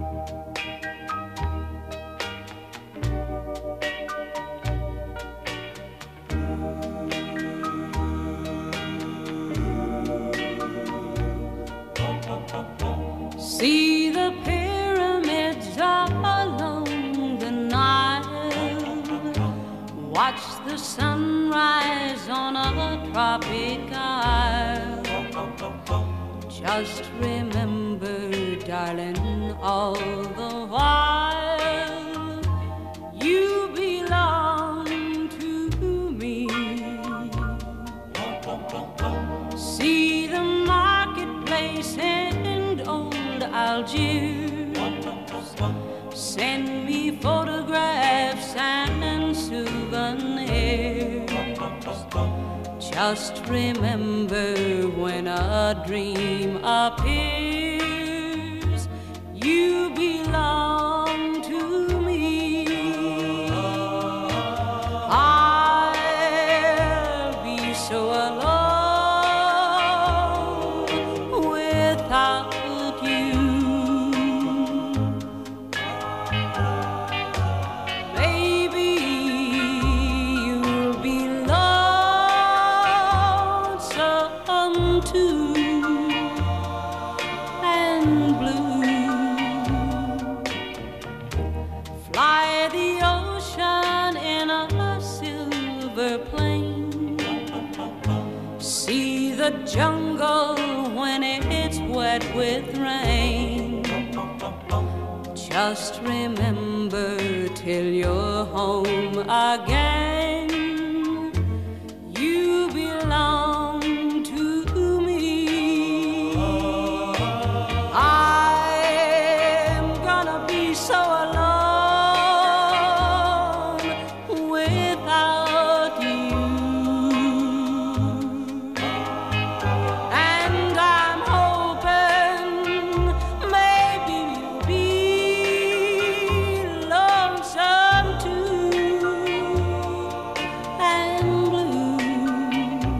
See the pyramids along the Nile. Watch the sunrise on a tropic isle. Just remember, darling, all the while you belong to me. See the marketplace and old Algiers. Send me photographs and souvenirs. Just remember, when a dream appears, you belong to me. I'll be so alone without you. Baby, you'll be lonesome too, and blue. Fly the ocean in a silver plane. See the jungle when it's wet with rain. Just remember, till you're home again, you belong to me. I'm gonna be so alone without you. And I'm hoping maybe you'll be lonesome too, and blue.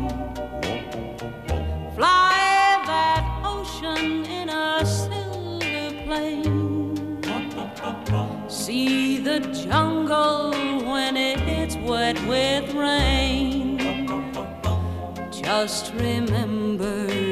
Fly that ocean in a silver plane. See the jungle when it's wet with rain. Just remember,